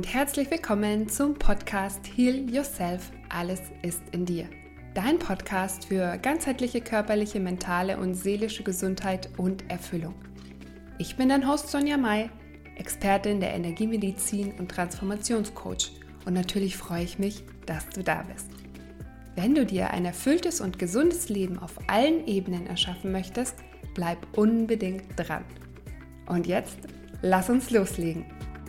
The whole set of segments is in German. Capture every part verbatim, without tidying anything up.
und herzlich willkommen zum Podcast Heal Yourself, alles ist in dir. Dein Podcast für ganzheitliche körperliche, mentale und seelische Gesundheit und Erfüllung. Ich bin dein Host Sonja May, Expertin der Energiemedizin und Transformationscoach und natürlich freue ich mich, dass du da bist. Wenn du dir ein erfülltes und gesundes Leben auf allen Ebenen erschaffen möchtest, bleib unbedingt dran. Und jetzt, lass uns loslegen.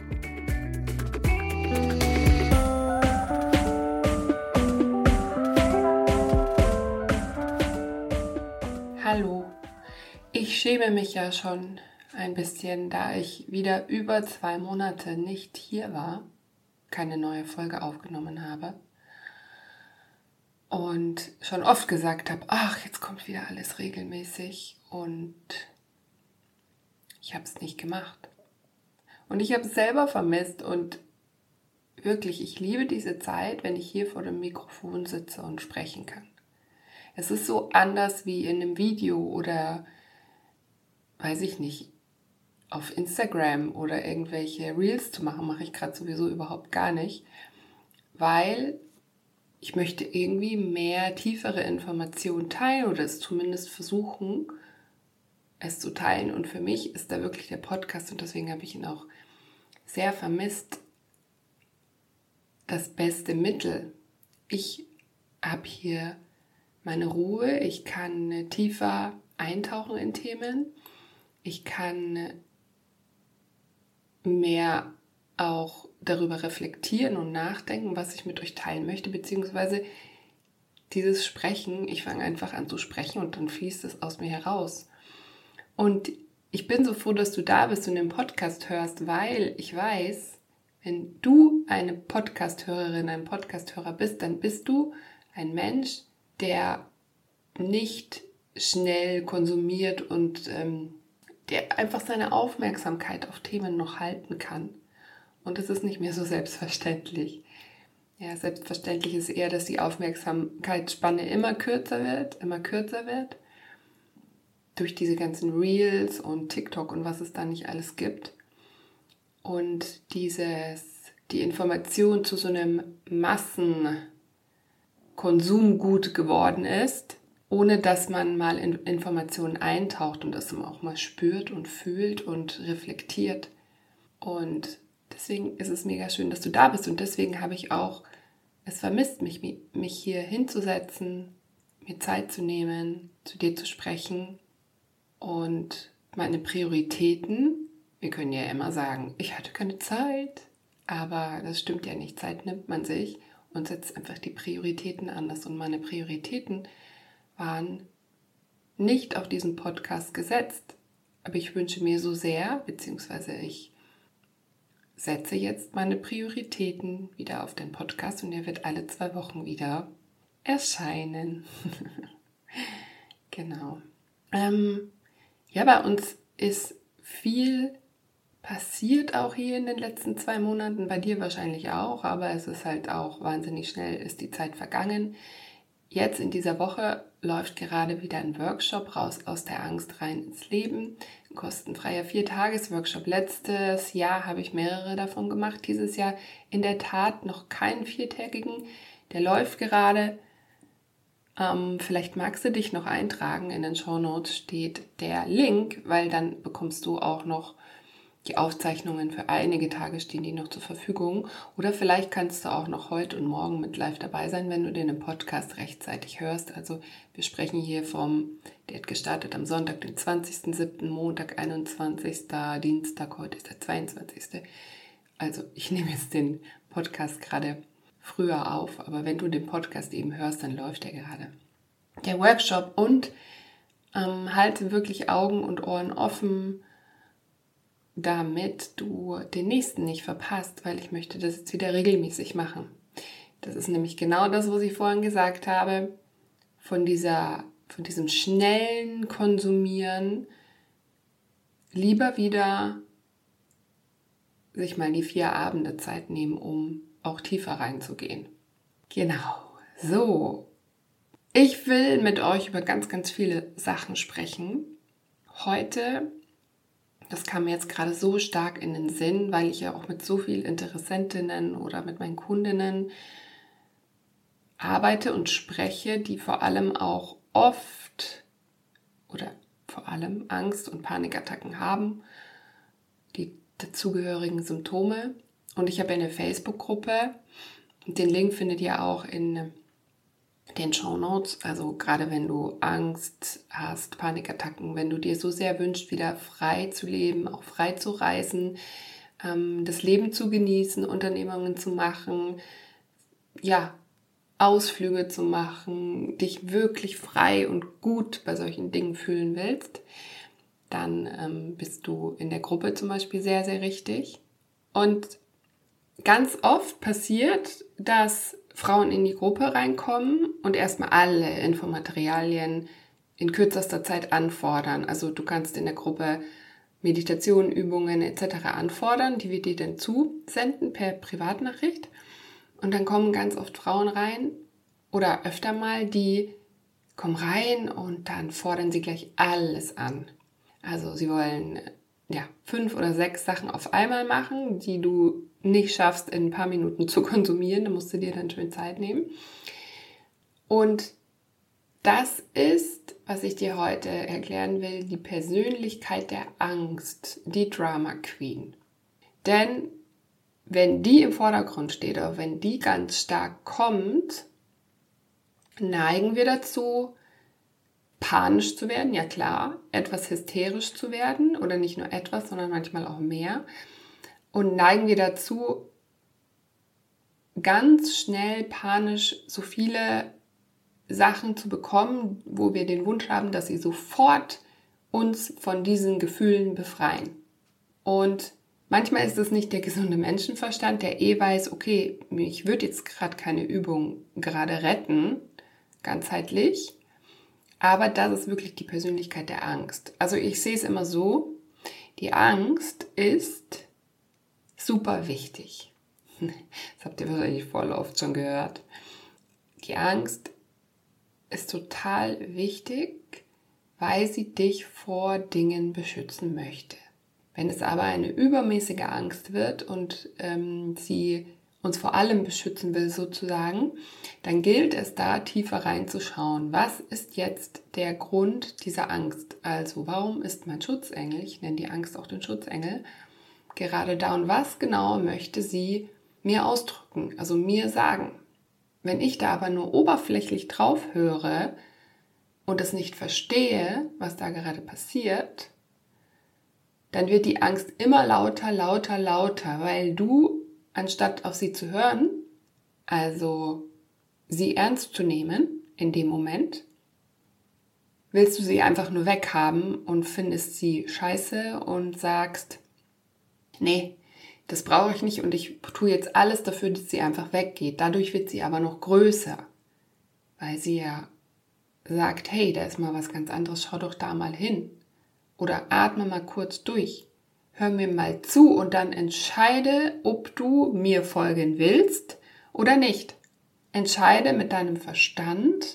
Hallo, ich schäme mich ja schon ein bisschen, da ich wieder über zwei Monate nicht hier war, keine neue Folge aufgenommen habe und schon oft gesagt habe, ach, jetzt kommt wieder alles regelmäßig und ich habe es nicht gemacht. Und ich habe es selber vermisst und wirklich, ich liebe diese Zeit, wenn ich hier vor dem Mikrofon sitze und sprechen kann. Es ist so anders wie in einem Video oder, weiß ich nicht, auf Instagram oder irgendwelche Reels zu machen, mache ich gerade sowieso überhaupt gar nicht, weil ich möchte irgendwie mehr tiefere Informationen teilen oder es zumindest versuchen, es zu teilen. Und für mich ist da wirklich der Podcast, und deswegen habe ich ihn auch sehr vermisst, das beste Mittel. Ich habe hier meine Ruhe, ich kann tiefer eintauchen in Themen, ich kann mehr auch darüber reflektieren und nachdenken, was ich mit euch teilen möchte, beziehungsweise dieses Sprechen, ich fange einfach an zu sprechen und dann fließt es aus mir heraus. Und ich bin so froh, dass du da bist und den Podcast hörst, weil ich weiß, wenn du eine Podcast-Hörerin, ein Podcast-Hörer bist, dann bist du ein Mensch, der nicht schnell konsumiert und ähm, der einfach seine Aufmerksamkeit auf Themen noch halten kann. Und es ist nicht mehr so selbstverständlich. Ja, selbstverständlich ist eher, dass die Aufmerksamkeitsspanne immer kürzer wird, immer kürzer wird. Durch diese ganzen Reels und TikTok und was es da nicht alles gibt. Und dieses, die Information zu so einem Massenkonsumgut geworden ist, ohne dass man mal in Informationen eintaucht und das auch mal spürt und fühlt und reflektiert. Und deswegen ist es mega schön, dass du da bist. Und deswegen habe ich auch es vermisst, mich, mich hier hinzusetzen, mir Zeit zu nehmen, zu dir zu sprechen. Und meine Prioritäten, wir können ja immer sagen, ich hatte keine Zeit, aber das stimmt ja nicht. Zeit nimmt man sich und setzt einfach die Prioritäten anders. Und meine Prioritäten waren nicht auf diesen Podcast gesetzt, aber ich wünsche mir so sehr, beziehungsweise ich setze jetzt meine Prioritäten wieder auf den Podcast und er wird alle zwei Wochen wieder erscheinen. Genau. Ähm, Ja, bei uns ist viel passiert auch hier in den letzten zwei Monaten, bei dir wahrscheinlich auch, aber es ist halt auch wahnsinnig schnell, ist die Zeit vergangen. Jetzt in dieser Woche läuft gerade wieder ein Workshop raus aus der Angst rein ins Leben. Ein kostenfreier Viertages-Workshop. Letztes Jahr habe ich mehrere davon gemacht, dieses Jahr in der Tat noch keinen viertägigen. Der läuft gerade. Ähm, vielleicht magst du dich noch eintragen, in den Shownotes steht der Link, weil dann bekommst du auch noch die Aufzeichnungen für einige Tage, stehen die noch zur Verfügung. Oder vielleicht kannst du auch noch heute und morgen mit live dabei sein, wenn du den Podcast rechtzeitig hörst. Also wir sprechen hier vom, der hat gestartet am Sonntag, den zwanzigsten siebten, Montag, einundzwanzigsten, Dienstag, heute ist der zweiundzwanzigste Also ich nehme jetzt den Podcast gerade früher auf, aber wenn du den Podcast eben hörst, dann läuft der gerade. Der Workshop und ähm, halte wirklich Augen und Ohren offen, damit du den nächsten nicht verpasst, weil ich möchte das jetzt wieder regelmäßig machen. Das ist nämlich genau das, was ich vorhin gesagt habe, von dieser, von diesem schnellen Konsumieren lieber wieder sich mal die vier Abende Zeit nehmen, um auch tiefer reinzugehen. Genau, so. Ich will mit euch über ganz, ganz viele Sachen sprechen. Heute Das kam mir jetzt gerade so stark in den Sinn, weil ich ja auch mit so vielen Interessentinnen oder mit meinen Kundinnen arbeite und spreche, die vor allem auch oft oder vor allem Angst- und Panikattacken haben, die dazugehörigen Symptome. Und ich habe eine Facebook-Gruppe, den Link findet ihr auch in den Shownotes. Also gerade wenn du Angst hast, Panikattacken, wenn du dir so sehr wünschst, wieder frei zu leben, auch frei zu reisen, das Leben zu genießen, Unternehmungen zu machen, ja, Ausflüge zu machen, dich wirklich frei und gut bei solchen Dingen fühlen willst, dann ähm, bist du in der Gruppe zum Beispiel sehr, sehr richtig. Und ganz oft passiert, dass Frauen in die Gruppe reinkommen und erstmal alle Infomaterialien in kürzester Zeit anfordern. Also du kannst in der Gruppe Meditationen, Übungen et cetera anfordern, die wir dir dann zusenden per Privatnachricht. Und dann kommen ganz oft Frauen rein oder öfter mal, die kommen rein und dann fordern sie gleich alles an. Also sie wollen ja fünf oder sechs Sachen auf einmal machen, die du nicht schaffst, in ein paar Minuten zu konsumieren. Da musst du dir dann schön Zeit nehmen. Und das ist, was ich dir heute erklären will, die Persönlichkeit der Angst, die Drama Queen. Denn wenn die im Vordergrund steht oder wenn die ganz stark kommt, neigen wir dazu, panisch zu werden, ja klar, etwas hysterisch zu werden oder nicht nur etwas, sondern manchmal auch mehr und neigen wir dazu, ganz schnell panisch so viele Sachen zu bekommen, wo wir den Wunsch haben, dass sie sofort uns von diesen Gefühlen befreien. Und manchmal ist es nicht der gesunde Menschenverstand, der eh weiß, okay, mich wird jetzt gerade keine Übung gerade retten, ganzheitlich, aber das ist wirklich die Persönlichkeit der Angst. Also ich sehe es immer so, die Angst ist super wichtig. Das habt ihr wahrscheinlich voll oft schon gehört. Die Angst ist total wichtig, weil sie dich vor Dingen beschützen möchte. Wenn es aber eine übermäßige Angst wird und ähm, sie uns vor allem beschützen will sozusagen, dann gilt es da tiefer reinzuschauen. Was ist jetzt der Grund dieser Angst? Also warum ist mein Schutzengel, ich nenne die Angst auch den Schutzengel, gerade da und was genau möchte sie mir ausdrücken, also mir sagen? Wenn ich da aber nur oberflächlich drauf höre und es nicht verstehe, was da gerade passiert, dann wird die Angst immer lauter, lauter, lauter, weil du, anstatt auf sie zu hören, also sie ernst zu nehmen in dem Moment, willst du sie einfach nur weghaben und findest sie scheiße und sagst, nee, das brauche ich nicht und ich tue jetzt alles dafür, dass sie einfach weggeht. Dadurch wird sie aber noch größer, weil sie ja sagt, hey, da ist mal was ganz anderes, schau doch da mal hin. Oder atme mal kurz durch. Hör mir mal zu und dann entscheide, ob du mir folgen willst oder nicht. Entscheide mit deinem Verstand,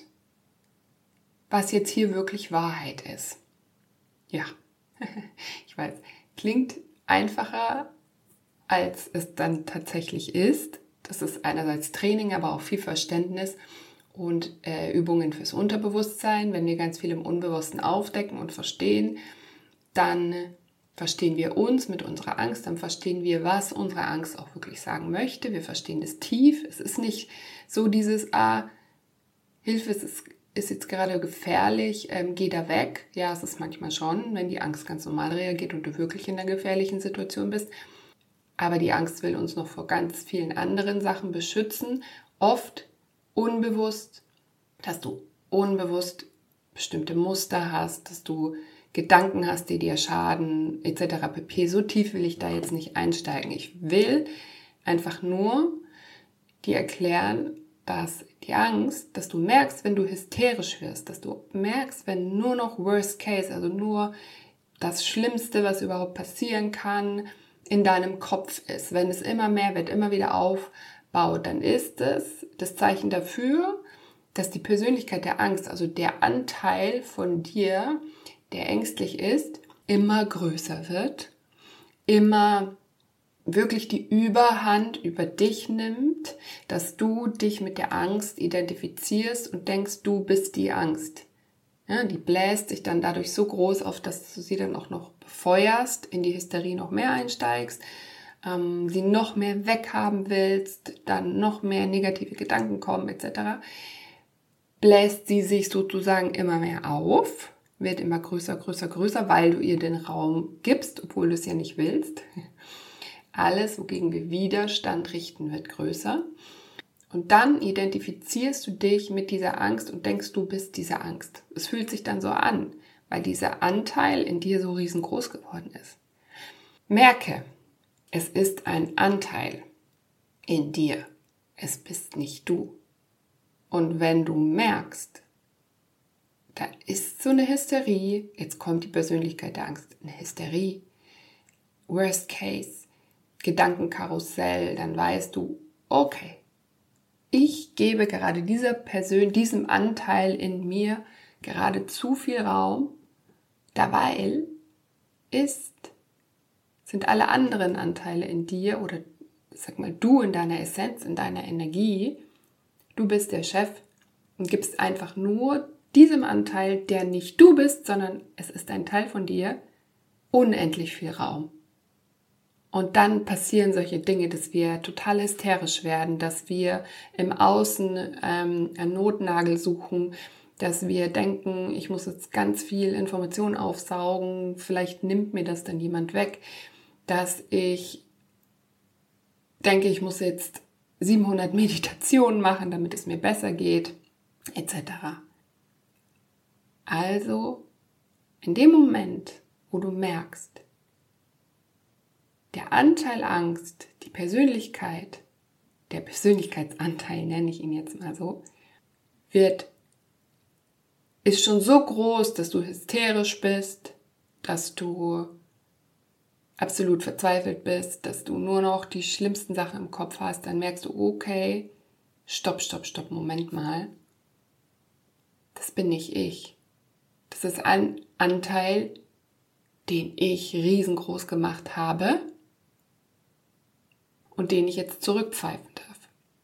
was jetzt hier wirklich Wahrheit ist. Ja, ich weiß, klingt einfacher, als es dann tatsächlich ist. Das ist einerseits Training, aber auch viel Verständnis und äh, Übungen fürs Unterbewusstsein. Wenn wir ganz viel im Unbewussten aufdecken und verstehen, dann verstehen wir uns mit unserer Angst, dann verstehen wir, was unsere Angst auch wirklich sagen möchte. Wir verstehen es tief. Es ist nicht so dieses, ah, Hilfe, es ist, ist jetzt gerade gefährlich, ähm, geh da weg. Ja, es ist manchmal schon, wenn die Angst ganz normal reagiert und du wirklich in einer gefährlichen Situation bist. Aber die Angst will uns noch vor ganz vielen anderen Sachen beschützen. Oft unbewusst, dass du unbewusst bestimmte Muster hast, dass du Gedanken hast, die dir schaden, et cetera pp. So tief will ich da jetzt nicht einsteigen. Ich will einfach nur dir erklären, dass die Angst, dass du merkst, wenn du hysterisch wirst, dass du merkst, wenn nur noch Worst Case, also nur das Schlimmste, was überhaupt passieren kann, in deinem Kopf ist. Wenn es immer mehr wird, immer wieder aufbaut, dann ist es das Zeichen dafür, dass die Persönlichkeit der Angst, also der Anteil von dir, der ängstlich ist, immer größer wird immer wirklich die Überhand über dich nimmt, dass du dich mit der Angst identifizierst und denkst, du bist die Angst. Ja, die bläst sich dann dadurch so groß auf, dass du sie dann auch noch befeuerst, in die Hysterie noch mehr einsteigst, ähm, sie noch mehr weghaben willst, dann noch mehr negative Gedanken kommen et cetera. Bläst sie sich sozusagen immer mehr auf, wird immer größer, größer, größer, weil du ihr den Raum gibst, obwohl du es ja nicht willst. Alles, wogegen wir Widerstand richten, wird größer. Und dann identifizierst du dich mit dieser Angst und denkst, du bist diese Angst. Es fühlt sich dann so an, weil dieser Anteil in dir so riesengroß geworden ist. Merke, es ist ein Anteil in dir. Es bist nicht du. Und wenn du merkst, da ist so eine Hysterie, jetzt kommt die Persönlichkeit der Angst, eine Hysterie, Worst Case, Gedankenkarussell, dann weißt du, okay, ich gebe gerade dieser Person, diesem Anteil in mir gerade zu viel Raum, dabei ist, sind alle anderen Anteile in dir oder sag mal du in deiner Essenz, in deiner Energie, du bist der Chef und gibst einfach nur diesem Anteil, der nicht du bist, sondern es ist ein Teil von dir, unendlich viel Raum. Und dann passieren solche Dinge, dass wir total hysterisch werden, dass wir im Außen ähm, einen Notnagel suchen, dass wir denken, ich muss jetzt ganz viel Information aufsaugen, vielleicht nimmt mir das dann jemand weg, dass ich denke, ich muss jetzt siebenhundert Meditationen machen, damit es mir besser geht, et cetera. Also, in dem Moment, wo du merkst, der Anteil Angst, die Persönlichkeit, der Persönlichkeitsanteil, nenne ich ihn jetzt mal so, wird, ist schon so groß, dass du hysterisch bist, dass du absolut verzweifelt bist, dass du nur noch die schlimmsten Sachen im Kopf hast, dann merkst du, okay, stopp, stopp, stopp, Moment mal. Das bin nicht ich. Das ist ein Anteil, den ich riesengroß gemacht habe und den ich jetzt zurückpfeifen darf.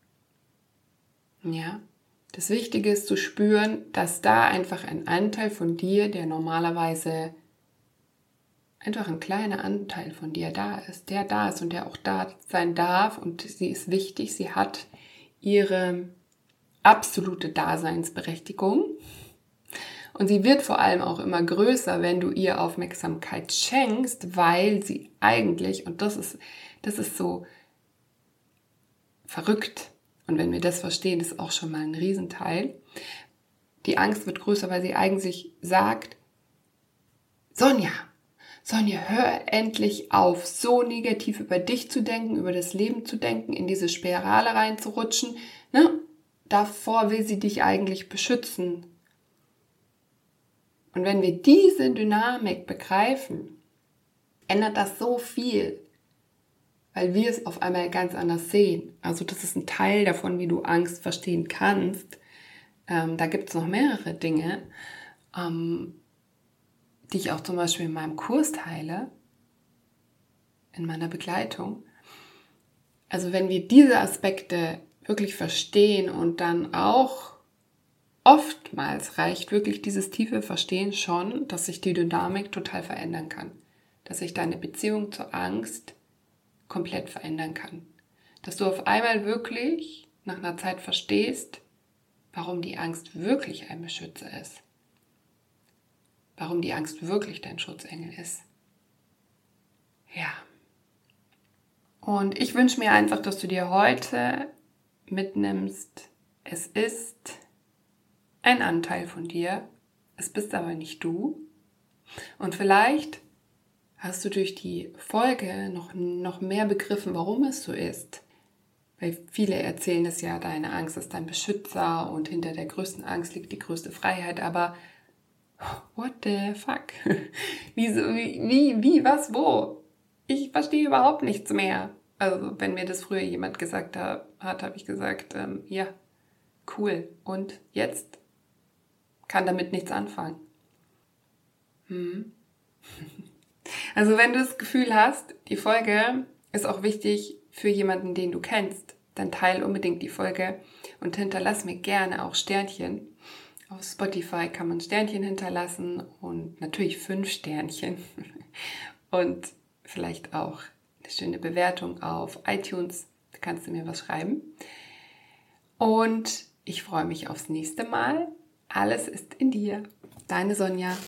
Ja, das Wichtige ist zu spüren, dass da einfach ein Anteil von dir, der normalerweise einfach ein kleiner Anteil von dir da ist, der da ist und der auch da sein darf und sie ist wichtig, sie hat ihre absolute Daseinsberechtigung und sie wird vor allem auch immer größer, wenn du ihr Aufmerksamkeit schenkst, weil sie eigentlich, und das ist, das ist so verrückt, und wenn wir das verstehen, ist auch schon mal ein Riesenteil, die Angst wird größer, weil sie eigentlich sagt, Sonja, Sonja, hör endlich auf, so negativ über dich zu denken, über das Leben zu denken, in diese Spirale reinzurutschen. Ne? Davor will sie dich eigentlich beschützen. Und wenn wir diese Dynamik begreifen, ändert das so viel, weil wir es auf einmal ganz anders sehen. Also das ist ein Teil davon, wie du Angst verstehen kannst. Ähm, da gibt es noch mehrere Dinge, ähm, die ich auch zum Beispiel in meinem Kurs teile, in meiner Begleitung. Also wenn wir diese Aspekte wirklich verstehen und dann auch oftmals reicht wirklich dieses tiefe Verstehen schon, dass sich die Dynamik total verändern kann. Dass sich deine Beziehung zur Angst komplett verändern kann. Dass du auf einmal wirklich nach einer Zeit verstehst, warum die Angst wirklich ein Beschützer ist. Warum die Angst wirklich dein Schutzengel ist. Ja. Und ich wünsche mir einfach, dass du dir heute mitnimmst, es ist ein Anteil von dir, es bist aber nicht du. Und vielleicht hast du durch die Folge noch, noch mehr begriffen, warum es so ist. Weil viele erzählen es ja, deine Angst ist dein Beschützer und hinter der größten Angst liegt die größte Freiheit, aber what the fuck? Wieso, wie, wie, wie, was, wo? Ich verstehe überhaupt nichts mehr. Also wenn mir das früher jemand gesagt hat, habe ich gesagt, ähm, ja, cool. Und jetzt kann damit nichts anfangen. Hm. Also wenn du das Gefühl hast, die Folge ist auch wichtig für jemanden, den du kennst, dann teile unbedingt die Folge und hinterlass mir gerne auch Sternchen. Auf Spotify kann man Sternchen hinterlassen und natürlich fünf Sternchen und vielleicht auch eine schöne Bewertung auf iTunes. Da kannst du mir was schreiben. Und ich freue mich aufs nächste Mal. Alles ist in dir. Deine Sonja.